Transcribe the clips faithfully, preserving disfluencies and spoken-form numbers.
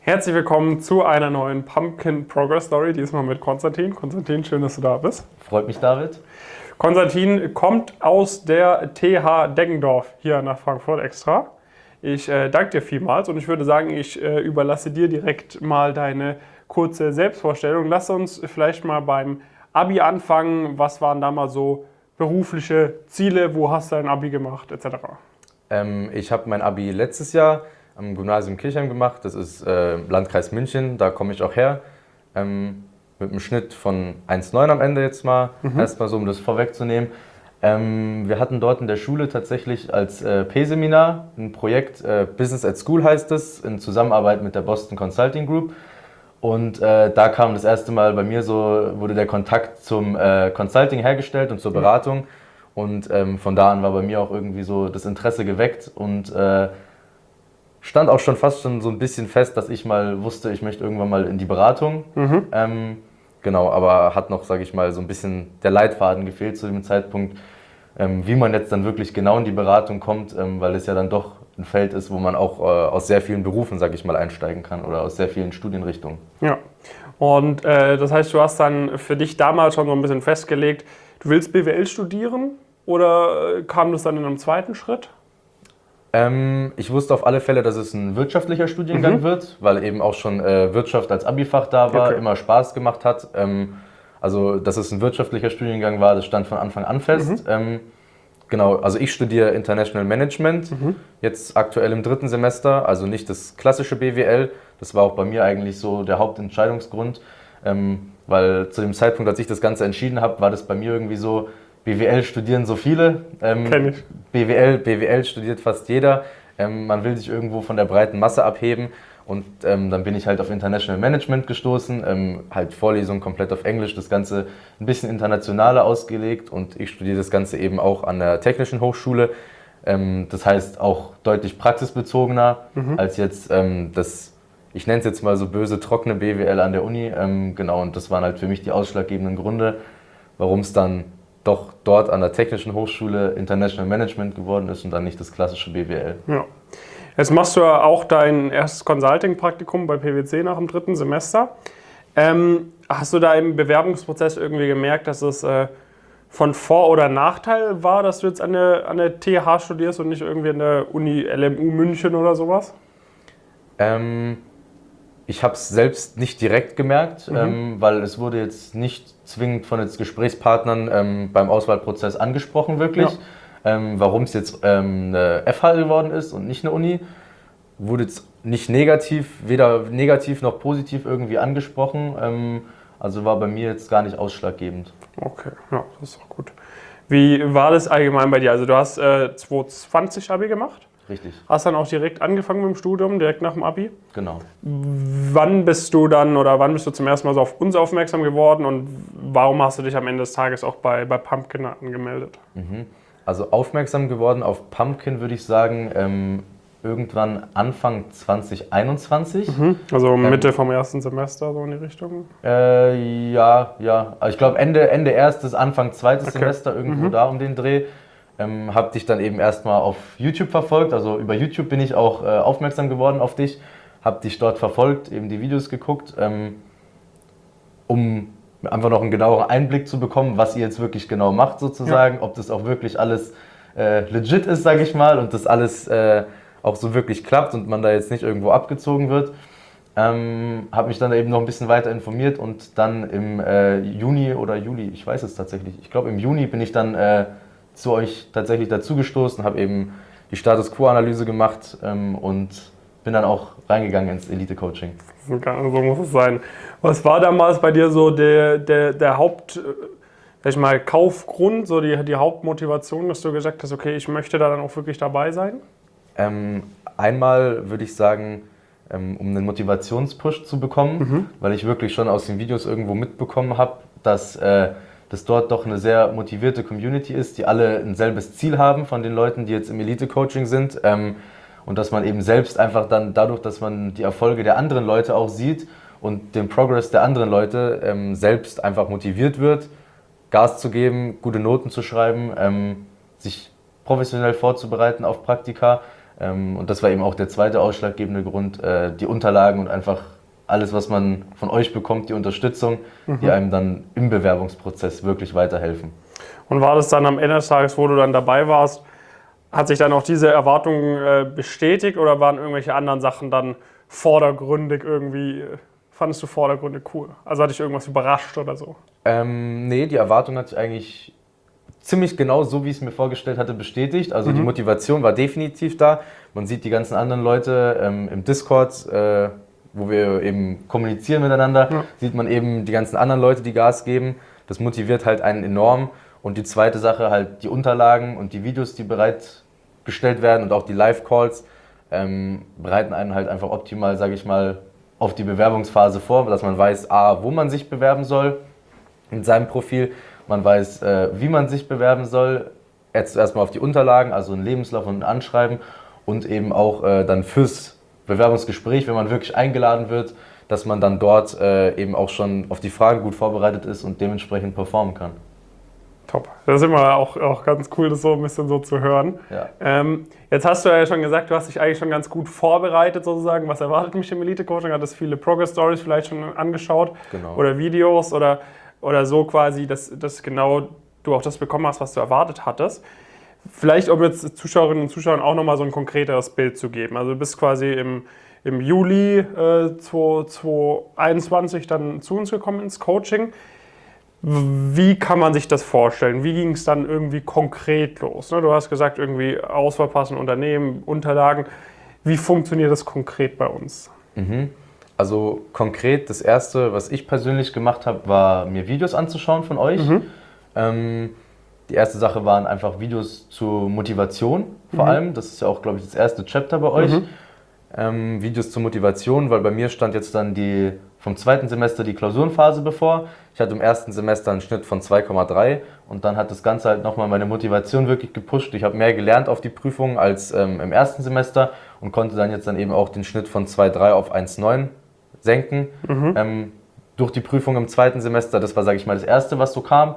Herzlich willkommen zu einer neuen Pumpkin Progress Story, diesmal mit Konstantin. Konstantin, schön, dass du da bist. Freut mich, David. Konstantin kommt aus der T H Deggendorf hier nach Frankfurt extra. Ich äh, danke dir vielmals und ich würde sagen, ich äh, überlasse dir direkt mal deine kurze Selbstvorstellung. Lass uns vielleicht mal beim Abi anfangen. Was waren da mal so berufliche Ziele? Wo hast du dein Abi gemacht, et cetera? Ähm, ich habe mein Abi letztes Jahr am Gymnasium Kirchheim gemacht. Das ist äh, Landkreis München, da komme ich auch her. Ähm, mit einem Schnitt von eins Komma neun am Ende jetzt mal, mhm. erstmal so, um das vorwegzunehmen. Ähm, wir hatten dort in der Schule tatsächlich als äh, P-Seminar ein Projekt, äh, Business at School heißt es, in Zusammenarbeit mit der Boston Consulting Group. Und äh, da kam das erste Mal bei mir so, wurde der Kontakt zum äh, Consulting hergestellt und zur Beratung. Und ähm, von da an war bei mir auch irgendwie so das Interesse geweckt und äh, stand auch schon fast schon so ein bisschen fest, dass ich mal wusste, ich möchte irgendwann mal in die Beratung. Mhm. Ähm, genau, aber hat noch, sage ich mal, so ein bisschen der Leitfaden gefehlt zu dem Zeitpunkt, ähm, wie man jetzt dann wirklich genau in die Beratung kommt, ähm, weil es ja dann doch ein Feld ist, wo man auch äh, aus sehr vielen Berufen, sage ich mal, einsteigen kann oder aus sehr vielen Studienrichtungen. Ja, und äh, das heißt, du hast dann für dich damals schon so ein bisschen festgelegt, du willst B W L studieren oder kam das dann in einem zweiten Schritt? Ähm, ich wusste auf alle Fälle, dass es ein wirtschaftlicher Studiengang mhm. wird, weil eben auch schon äh, Wirtschaft als Abi-Fach da war, okay. immer Spaß gemacht hat. Ähm, also, dass es ein wirtschaftlicher Studiengang war, das stand von Anfang an fest. Mhm. Ähm, genau, also ich studiere International Management, mhm. jetzt aktuell im dritten Semester, also nicht das klassische B W L. Das war auch bei mir eigentlich so der Hauptentscheidungsgrund, ähm, weil zu dem Zeitpunkt, als ich das Ganze entschieden habe, war das bei mir irgendwie so, B W L studieren so viele. Ähm, Kenn ich. B W L, B W L studiert fast jeder. Ähm, man will sich irgendwo von der breiten Masse abheben. Und ähm, dann bin ich halt auf International Management gestoßen. Ähm, halt Vorlesungen komplett auf Englisch, das Ganze ein bisschen internationaler ausgelegt. Und ich studiere das Ganze eben auch an der Technischen Hochschule. Ähm, das heißt auch deutlich praxisbezogener mhm. als jetzt ähm, das, ich nenne es jetzt mal so böse, trockene B W L an der Uni. Ähm, genau, und das waren halt für mich die ausschlaggebenden Gründe, warum es dann doch dort an der Technischen Hochschule International Management geworden ist und dann nicht das klassische B W L. Ja. Jetzt machst du ja auch dein erstes Consulting-Praktikum bei P W C nach dem dritten Semester. Ähm, hast du da im Bewerbungsprozess irgendwie gemerkt, dass es äh, von Vor- oder Nachteil war, dass du jetzt an der, an der T H studierst und nicht irgendwie an der Uni L M U München oder sowas? Ähm, ich habe es selbst nicht direkt gemerkt, mhm. ähm, weil es wurde jetzt nicht zwingend von jetzt Gesprächspartnern ähm, beim Auswahlprozess angesprochen wirklich. Ja. Ähm, warum es jetzt ähm, eine F H geworden ist und nicht eine Uni, wurde jetzt nicht negativ, weder negativ noch positiv irgendwie angesprochen. Ähm, also war bei mir jetzt gar nicht ausschlaggebend. Okay, ja, das ist auch gut. Wie war das allgemein bei dir? Also du hast äh, zwanzig zwanzig Abi gemacht? Richtig. Hast dann auch direkt angefangen mit dem Studium, direkt nach dem Abi? Genau. Wann bist du dann oder wann bist du zum ersten Mal so auf uns aufmerksam geworden und warum hast du dich am Ende des Tages auch bei, bei Pumpkin angemeldet? Mhm. Also aufmerksam geworden auf Pumpkin würde ich sagen, ähm, irgendwann Anfang zwanzig einundzwanzig. Mhm. Also Mitte ähm, vom ersten Semester, so in die Richtung? Äh, ja, ja. Also ich glaube Ende, Ende erstes, Anfang zweites okay. Semester, irgendwo mhm. da um den Dreh. Ähm, habe dich dann eben erstmal auf YouTube verfolgt, also über YouTube bin ich auch äh, aufmerksam geworden auf dich, habe dich dort verfolgt, eben die Videos geguckt, ähm, um einfach noch einen genaueren Einblick zu bekommen, was ihr jetzt wirklich genau macht sozusagen, ja. ob das auch wirklich alles äh, legit ist, sage ich mal, und das alles äh, auch so wirklich klappt und man da jetzt nicht irgendwo abgezogen wird. Ähm, habe mich dann eben noch ein bisschen weiter informiert und dann im äh, Juni oder Juli, ich weiß es tatsächlich, ich glaube im Juni bin ich dann äh, zu euch tatsächlich dazugestoßen, habe eben die Status-Quo-Analyse gemacht ähm, und bin dann auch reingegangen ins Elite-Coaching. So muss es sein. Was war damals bei dir so der, der, der Haupt, sag ich mal, Kaufgrund, so die, die Hauptmotivation, dass du gesagt hast, okay, ich möchte da dann auch wirklich dabei sein? Ähm, einmal würde ich sagen, ähm, um einen Motivationspush zu bekommen, mhm. weil ich wirklich schon aus den Videos irgendwo mitbekommen habe, dass äh, dass dort doch eine sehr motivierte Community ist, die alle ein selbes Ziel haben von den Leuten, die jetzt im Elite-Coaching sind. Ähm, und dass man eben selbst einfach dann dadurch, dass man die Erfolge der anderen Leute auch sieht und den Progress der anderen Leute ähm, selbst einfach motiviert wird, Gas zu geben, gute Noten zu schreiben, ähm, sich professionell vorzubereiten auf Praktika Ähm, und das war eben auch der zweite ausschlaggebende Grund, äh, die Unterlagen und einfach alles, was man von euch bekommt, die Unterstützung, mhm. die einem dann im Bewerbungsprozess wirklich weiterhelfen. Und war das dann am Ende des Tages, wo du dann dabei warst, hat sich dann auch diese Erwartung äh, bestätigt oder waren irgendwelche anderen Sachen dann vordergründig irgendwie, fandest du vordergründig cool? Also hat dich irgendwas überrascht oder so? Ähm, nee, die Erwartung hat sich eigentlich ziemlich genau so, wie ich es mir vorgestellt hatte, bestätigt. Also mhm. die Motivation war definitiv da. Man sieht die ganzen anderen Leute ähm, im Discord, äh, wo wir eben kommunizieren miteinander, ja. sieht man eben die ganzen anderen Leute, die Gas geben. Das motiviert halt einen enorm. Und die zweite Sache halt die Unterlagen und die Videos, die bereitgestellt werden und auch die Live-Calls ähm, bereiten einen halt einfach optimal, sage ich mal, auf die Bewerbungsphase vor, dass man weiß, a, wo man sich bewerben soll in seinem Profil, man weiß, äh, wie man sich bewerben soll, jetzt erstmal auf die Unterlagen, also ein Lebenslauf und ein Anschreiben und eben auch äh, dann fürs Bewerbungsgespräch, wenn man wirklich eingeladen wird, dass man dann dort äh, eben auch schon auf die Fragen gut vorbereitet ist und dementsprechend performen kann. Top. Das ist immer auch, auch ganz cool, das so ein bisschen so zu hören. Ja. Ähm, jetzt hast du ja schon gesagt, du hast dich eigentlich schon ganz gut vorbereitet sozusagen. Was erwartet mich im Elite-Coaching? Hattest viele Progress-Stories vielleicht schon angeschaut genau. oder Videos oder, oder so quasi, dass, dass genau du auch das bekommen hast, was du erwartet hattest. Vielleicht, um jetzt Zuschauerinnen und Zuschauern auch nochmal so ein konkreteres Bild zu geben. Also du bist quasi im, im Juli äh, zweitausendeinundzwanzig dann zu uns gekommen ins Coaching. Wie kann man sich das vorstellen? Wie ging es dann irgendwie konkret los? Du hast gesagt, irgendwie Auswahl passen, Unternehmen, Unterlagen. Wie funktioniert das konkret bei uns? Mhm. Also konkret, das Erste, was ich persönlich gemacht habe, war mir Videos anzuschauen von euch. Mhm. Ähm, die erste Sache waren einfach Videos zur Motivation vor mhm. allem. Das ist ja auch, glaube ich, das erste Chapter bei euch. Mhm. Ähm, Videos zur Motivation, weil bei mir stand jetzt dann die vom zweiten Semester die Klausurenphase bevor. Ich hatte im ersten Semester einen Schnitt von zwei Komma drei und dann hat das Ganze halt nochmal meine Motivation wirklich gepusht. Ich habe mehr gelernt auf die Prüfungen als ähm, im ersten Semester und konnte dann jetzt dann eben auch den Schnitt von zwei Komma drei auf eins Komma neun senken. Mhm. Ähm, durch die Prüfung im zweiten Semester, das war, sage ich mal, das Erste, was so kam.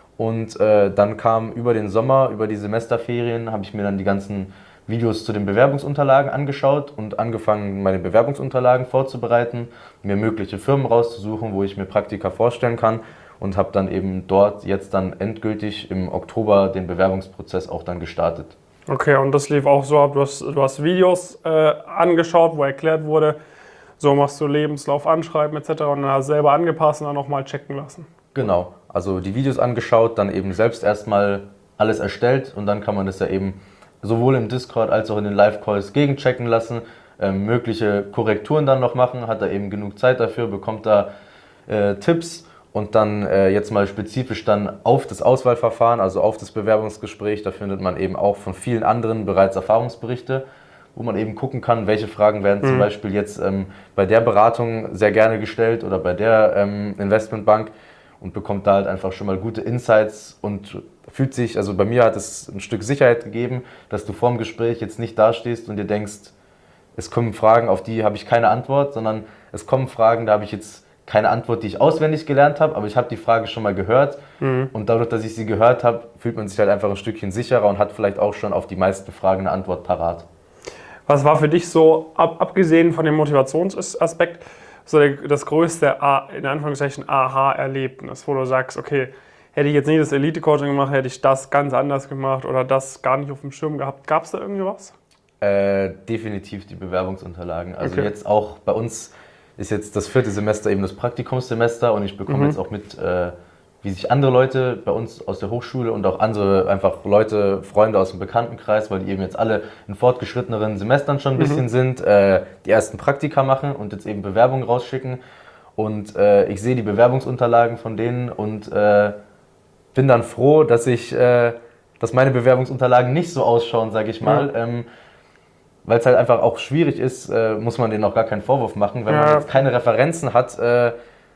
Und äh, dann kam über den Sommer, über die Semesterferien, habe ich mir dann die ganzen Videos zu den Bewerbungsunterlagen angeschaut und angefangen, meine Bewerbungsunterlagen vorzubereiten, mir mögliche Firmen rauszusuchen, wo ich mir Praktika vorstellen kann und habe dann eben dort jetzt dann endgültig im Oktober den Bewerbungsprozess auch dann gestartet. Okay, und das lief auch so ab, du hast, du hast Videos äh, angeschaut, wo erklärt wurde, so machst du Lebenslauf, Anschreiben et cetera und dann hast du selber angepasst und dann nochmal checken lassen. Genau, also die Videos angeschaut, dann eben selbst erstmal alles erstellt und dann kann man das ja eben sowohl im Discord als auch in den Live-Calls gegenchecken lassen, äh, mögliche Korrekturen dann noch machen, hat er eben genug Zeit dafür, bekommt da äh, Tipps und dann äh, jetzt mal spezifisch dann auf das Auswahlverfahren, also auf das Bewerbungsgespräch, da findet man eben auch von vielen anderen bereits Erfahrungsberichte, wo man eben gucken kann, welche Fragen werden mhm. zum Beispiel jetzt ähm, bei der Beratung sehr gerne gestellt oder bei der ähm, Investmentbank und bekommt da halt einfach schon mal gute Insights und fühlt sich, also bei mir hat es ein Stück Sicherheit gegeben, dass du vorm Gespräch jetzt nicht dastehst und dir denkst, es kommen Fragen, auf die habe ich keine Antwort, sondern es kommen Fragen, da habe ich jetzt keine Antwort, die ich auswendig gelernt habe, aber ich habe die Frage schon mal gehört mhm. und dadurch, dass ich sie gehört habe, fühlt man sich halt einfach ein Stückchen sicherer und hat vielleicht auch schon auf die meisten Fragen eine Antwort parat. Was war für dich so, ab, abgesehen von dem Motivationsaspekt, so der, das größte, in Anführungszeichen, Aha-Erlebnis, wo du sagst, okay, hätte ich jetzt nicht das Elite-Coaching gemacht, hätte ich das ganz anders gemacht oder das gar nicht auf dem Schirm gehabt. Gab es da irgendwie was? Äh, definitiv die Bewerbungsunterlagen. Also okay. jetzt auch bei uns ist jetzt das vierte Semester eben das Praktikumssemester und ich bekomme mhm. jetzt auch mit, äh, wie sich andere Leute bei uns aus der Hochschule und auch andere einfach Leute, Freunde aus dem Bekanntenkreis, weil die eben jetzt alle in fortgeschritteneren Semestern schon ein bisschen mhm. sind, äh, die ersten Praktika machen und jetzt eben Bewerbungen rausschicken. Und äh, ich sehe die Bewerbungsunterlagen von denen und äh, bin dann froh, dass ich, äh, dass meine Bewerbungsunterlagen nicht so ausschauen, sage ich mal. Ja. Ähm, weil es halt einfach auch schwierig ist, äh, muss man denen auch gar keinen Vorwurf machen, wenn ja. man jetzt keine Referenzen hat, äh,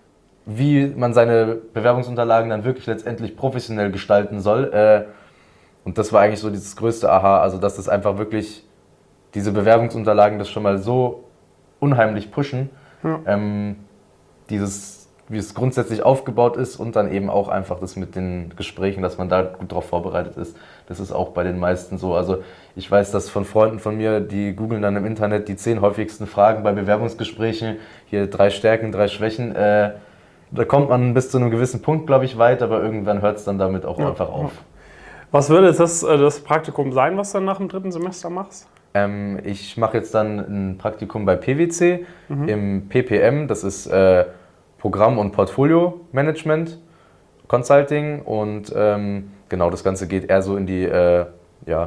wie man seine Bewerbungsunterlagen dann wirklich letztendlich professionell gestalten soll. Äh, und das war eigentlich so dieses größte Aha, also dass das einfach wirklich, diese Bewerbungsunterlagen das schon mal so unheimlich pushen, ja. ähm, dieses wie es grundsätzlich aufgebaut ist und dann eben auch einfach das mit den Gesprächen, dass man da gut darauf vorbereitet ist. Das ist auch bei den meisten so. Also ich weiß das von Freunden von mir, die googeln dann im Internet die zehn häufigsten Fragen bei Bewerbungsgesprächen. Hier drei Stärken, drei Schwächen. Äh, da kommt man bis zu einem gewissen Punkt, glaube ich, weit, aber irgendwann hört es dann damit auch ja, einfach auf. Was würde jetzt das, das Praktikum sein, was du dann nach dem dritten Semester machst? Ähm, ich mache jetzt dann ein Praktikum bei P W C mhm. im P P M. Das ist äh, Programm- und Portfolio-Management, Consulting und ähm, genau, das Ganze geht eher so in die äh, ja,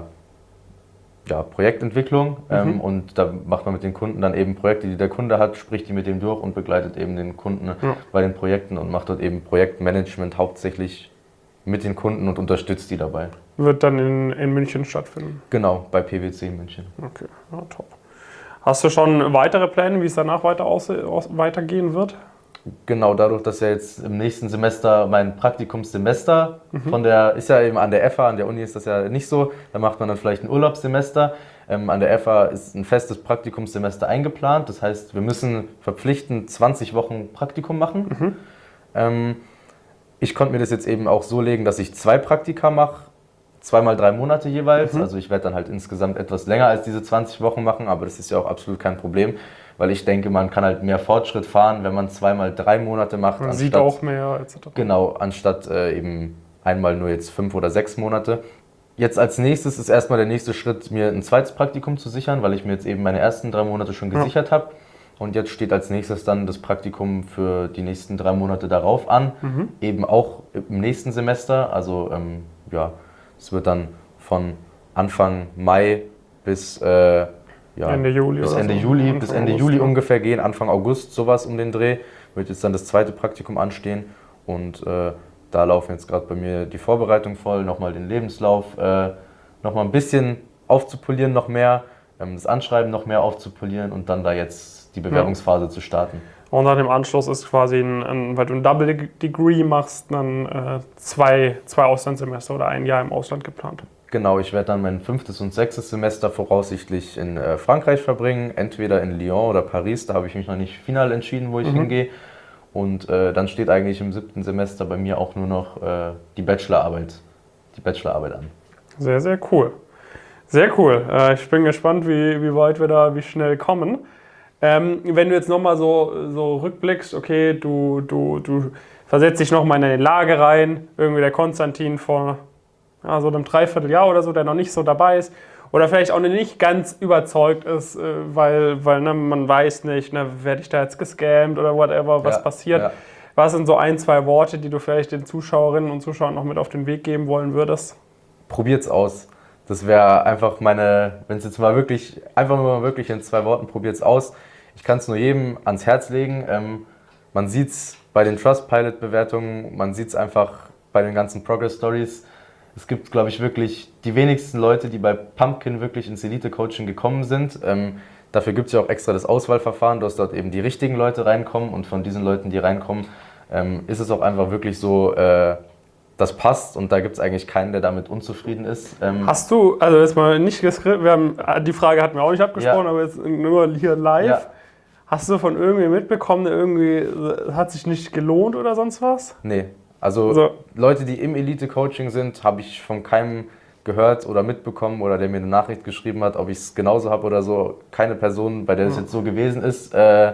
ja, Projektentwicklung mhm. ähm, und da macht man mit den Kunden dann eben Projekte, die der Kunde hat, spricht die mit dem durch und begleitet eben den Kunden ja. bei den Projekten und macht dort eben Projektmanagement hauptsächlich mit den Kunden und unterstützt die dabei. Wird dann in, in München stattfinden? Genau, bei P W C in München. Okay, ja, top. Hast du schon weitere Pläne, wie es danach weiter aus, aus, weitergehen wird? Genau, dadurch, dass ja jetzt im nächsten Semester mein Praktikumssemester mhm. von der, ist ja eben an der F A, an der Uni ist das ja nicht so, da macht man dann vielleicht ein Urlaubssemester. Ähm, an der F A ist ein festes Praktikumssemester eingeplant, das heißt, wir müssen verpflichtend zwanzig Wochen Praktikum machen. Mhm. Ähm, ich konnte mir das jetzt eben auch so legen, dass ich zwei Praktika mache, zweimal drei Monate jeweils, mhm. also ich werde dann halt insgesamt etwas länger als diese zwanzig Wochen machen, aber das ist ja auch absolut kein Problem. Weil ich denke, man kann halt mehr Fortschritt fahren, wenn man zweimal drei Monate macht. Man sieht auch mehr et cetera. Genau, anstatt äh, eben einmal nur jetzt fünf oder sechs Monate. Jetzt als nächstes ist erstmal der nächste Schritt, mir ein zweites Praktikum zu sichern, weil ich mir jetzt eben meine ersten drei Monate schon gesichert ja. habe. Und jetzt steht als nächstes dann das Praktikum für die nächsten drei Monate darauf an. Mhm. Eben auch im nächsten Semester. Also ähm, ja, es wird dann von Anfang Mai bis... Äh, Ja, Ende Juli bis Ende so. Juli, bis Ende August, Juli ja. ungefähr gehen, Anfang August sowas um den Dreh, wird jetzt dann das zweite Praktikum anstehen und äh, da laufen jetzt gerade bei mir die Vorbereitung voll, nochmal den Lebenslauf äh, nochmal ein bisschen aufzupolieren, noch mehr, ähm, das Anschreiben noch mehr aufzupolieren und dann da jetzt die Bewerbungsphase ja. zu starten. Und dann im Anschluss ist quasi, ein, ein, weil du ein Double Degree machst, dann äh, zwei, zwei Auslandssemester oder ein Jahr im Ausland geplant. Genau, ich werde dann mein fünftes und sechstes Semester voraussichtlich in äh, Frankreich verbringen, entweder in Lyon oder Paris, da habe ich mich noch nicht final entschieden, wo ich mhm. hingehe. Und äh, dann steht eigentlich im siebten Semester bei mir auch nur noch äh, die Bachelorarbeit, die Bachelorarbeit an. Sehr, sehr cool. Sehr cool. Äh, ich bin gespannt, wie, wie weit wir da, wie schnell kommen. Ähm, wenn du jetzt nochmal so, so rückblickst, okay, du, du, du versetzt dich nochmal in eine Lage rein, irgendwie der Konstantin vor... Ja, so einem Dreivierteljahr oder so, der noch nicht so dabei ist oder vielleicht auch nicht ganz überzeugt ist, weil, weil ne, man weiß nicht, ne, werde ich da jetzt gescammt oder whatever, was ja, passiert. Ja. Was sind so ein, zwei Worte, die du vielleicht den Zuschauerinnen und Zuschauern noch mit auf den Weg geben wollen würdest? Probiert's aus. Das wäre einfach meine, wenn es jetzt mal wirklich, einfach mal wirklich in zwei Worten, probiert's aus. Ich kann es nur jedem ans Herz legen. Ähm, man sieht es bei den Trustpilot-Bewertungen, man sieht es einfach bei den ganzen Progress-Stories. Es gibt, glaube ich, wirklich die wenigsten Leute, die bei Pumpkin wirklich ins Elite-Coaching gekommen sind. Ähm, dafür gibt es ja auch extra das Auswahlverfahren, dass dort eben die richtigen Leute reinkommen. Und von diesen Leuten, die reinkommen, ähm, ist es auch einfach wirklich so, äh, das passt. Und da gibt es eigentlich keinen, der damit unzufrieden ist. Ähm, Hast du, also jetzt mal nicht geskript, wir haben, die Frage hatten wir auch nicht abgesprochen, ja. aber jetzt nur hier live. Ja. Hast du von irgendwie mitbekommen, der irgendwie hat sich nicht gelohnt oder sonst was? Nee. Also, also Leute, die im Elite-Coaching sind, habe ich von keinem gehört oder mitbekommen oder der mir eine Nachricht geschrieben hat, ob ich es genauso habe oder so. Keine Person, bei der es jetzt so gewesen ist. Äh,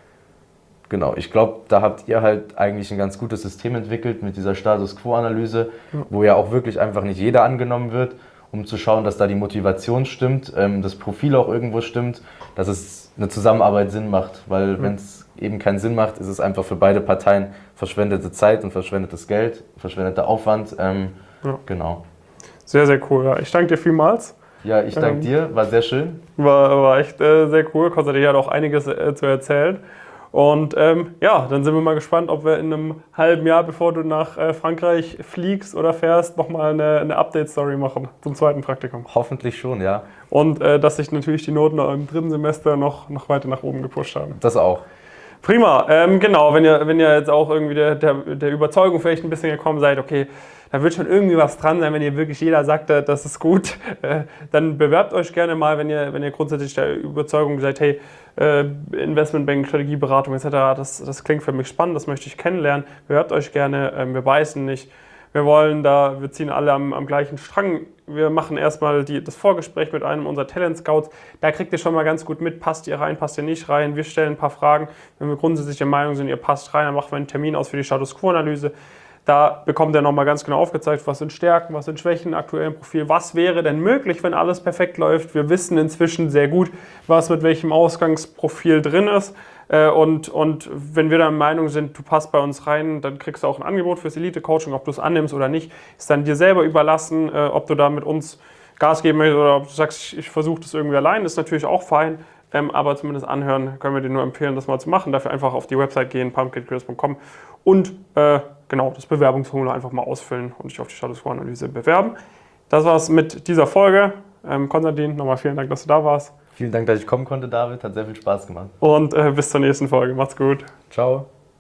genau, ich glaube, da habt ihr halt eigentlich ein ganz gutes System entwickelt mit dieser Status-Quo-Analyse, ja. wo ja auch wirklich einfach nicht jeder angenommen wird, um zu schauen, dass da die Motivation stimmt, ähm, das Profil auch irgendwo stimmt, dass es eine Zusammenarbeit Sinn macht. Weil ja. wenn es eben keinen Sinn macht, ist es einfach für beide Parteien verschwendete Zeit und verschwendetes Geld, verschwendeter Aufwand. Ähm, ja. Genau. Sehr, sehr cool. Ja. Ich danke dir vielmals. Ja, ich danke ähm, dir. War sehr schön. War, war echt äh, sehr cool. Konstantin hat auch einiges äh, zu erzählen. Und ähm, ja, dann sind wir mal gespannt, ob wir in einem halben Jahr, bevor du nach äh, Frankreich fliegst oder fährst, nochmal eine, eine Update-Story machen zum zweiten Praktikum. Hoffentlich schon, ja. Und äh, dass sich natürlich die Noten im dritten Semester noch, noch weiter nach oben gepusht haben. Das auch. Prima, ähm, genau, wenn ihr, wenn ihr jetzt auch irgendwie der, der, der Überzeugung vielleicht ein bisschen gekommen seid, okay, da wird schon irgendwie was dran sein, wenn ihr wirklich jeder sagt, das ist gut. Äh, dann bewerbt euch gerne mal, wenn ihr, wenn ihr grundsätzlich der Überzeugung seid, hey, äh, Investmentbanking, Strategieberatung et cetera, das, das klingt für mich spannend, das möchte ich kennenlernen. Bewerbt euch gerne, äh, wir beißen nicht. Wir wollen da, wir ziehen alle am, am gleichen Strang. Wir machen erstmal die, das Vorgespräch mit einem unserer Talent Scouts. Da kriegt ihr schon mal ganz gut mit, passt ihr rein, passt ihr nicht rein. Wir stellen ein paar Fragen. Wenn wir grundsätzlich der Meinung sind, ihr passt rein, dann machen wir einen Termin aus für die Status Quo-Analyse. Da bekommt ihr nochmal ganz genau aufgezeigt, was sind Stärken, was sind Schwächen im aktuellen Profil, was wäre denn möglich, wenn alles perfekt läuft. Wir wissen inzwischen sehr gut, was mit welchem Ausgangsprofil drin ist. Und, und wenn wir der Meinung sind, du passt bei uns rein, dann kriegst du auch ein Angebot fürs Elite-Coaching. Ob du es annimmst oder nicht, ist dann dir selber überlassen. Ob du da mit uns Gas geben möchtest oder ob du sagst, ich versuche das irgendwie allein, ist natürlich auch fein. Aber zumindest anhören können wir dir nur empfehlen, das mal zu machen. Dafür einfach auf die Website gehen, pumpkin careers punkt com und äh, genau das Bewerbungsformular einfach mal ausfüllen und dich auf die Status Quo-Analyse bewerben. Das war's mit dieser Folge. Ähm, Konstantin, nochmal vielen Dank, dass du da warst. Vielen Dank, dass ich kommen konnte, David. Hat sehr viel Spaß gemacht. Und äh, bis zur nächsten Folge. Macht's gut. Ciao.